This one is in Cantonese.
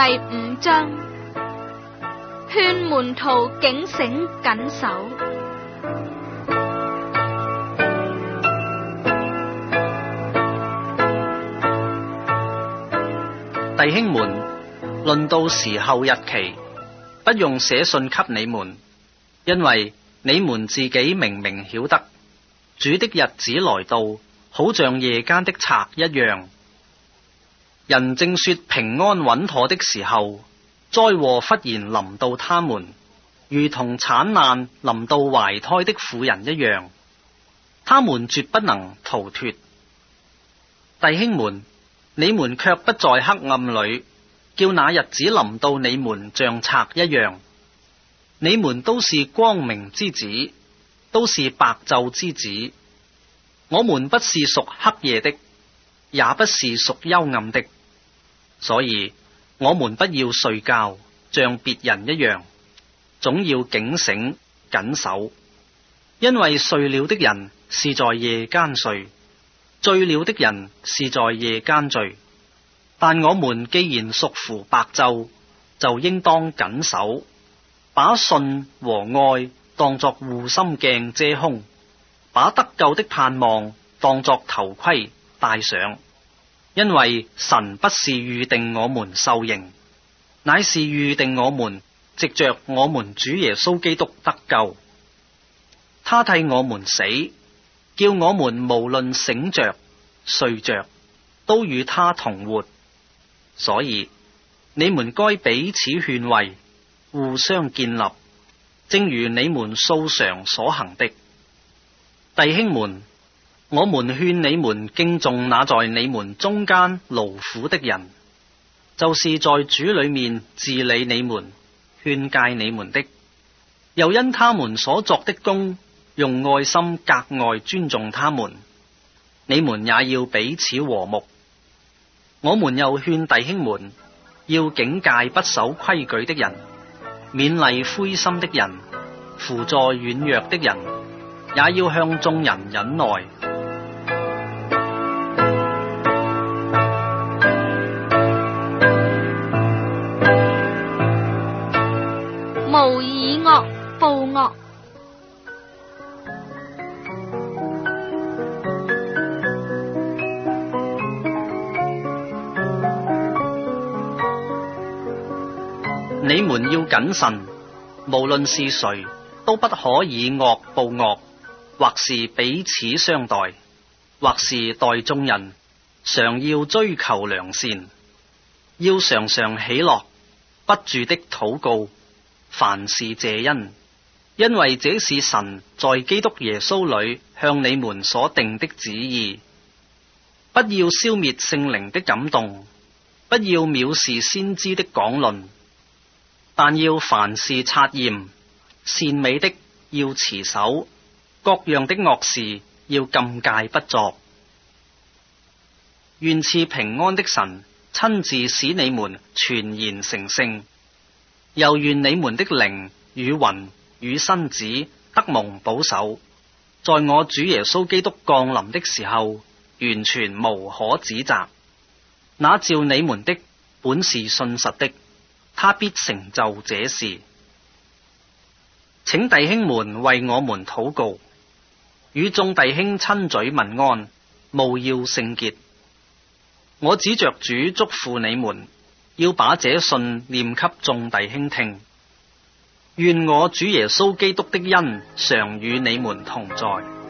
5章，勸門徒警醒謹守。 弟兄們，論到時候日期，不用寫信給你們，因為你們自己明明曉得，主的日子來到，好像夜間的賊一樣。人正說平安穩妥的時候，災禍忽然臨到他們，如同產難臨到懷胎的婦人一樣，他們絕不能逃脫。弟兄們，你們卻不在黑暗裏，叫那日子臨到你們像賊一樣。你們都是光明之子，都是白晝之子。我們不是屬黑夜的，也不是屬幽暗的，所以我們不要睡覺，像別人一樣，總要警醒謹守。因為睡了的人是在夜間睡，醉了的人是在夜間醉。但我們既然屬乎白晝，就應當謹守，把信和愛當作護心鏡遮胸，把得救的盼望當作頭盔戴上。因為神不是預定我們受刑，乃是預定我們藉着我們主耶穌基督得救。他替我們死，叫我們無論醒着睡着，都與他同活。所以你們該彼此勸慰，互相建立，正如你們素常所行的。弟兄們，我們勸你們敬重那在你們中間勞苦的人，就是在主裏面治理你們、勸誡你們的，又因他們所作的工，用愛心格外尊重他們。你們也要彼此和睦。我們又勸弟兄們，要警戒不守規矩的人，勉勵灰心的人，扶助軟弱的人，也要向眾人忍耐。 無以惡報惡。 你們要謹慎，無論是誰，都不可以惡報惡，或是彼此相待，或是待眾人，常要追求良善，要常常喜樂，不住的禱告，凡事謝恩，因為這是神在基督耶穌裏向你們所定的旨意。不要消滅聖靈的感動，不要藐視先知的講論，但要凡事察驗，善美的要持守，各樣的惡事要禁戒不作。願賜平安的神親自使你們全然成聖，又願你們的靈與魂與身子得蒙保守，在我主耶穌基督降臨的時候，完全無可指責。那召你們的本是信實的，他必成就這事。請弟兄們為我們禱告，與眾弟兄親嘴問安，務要聖潔。我指着主囑咐你們，要把這信念給眾弟兄聽。願我主耶穌基督的恩常與你們同在。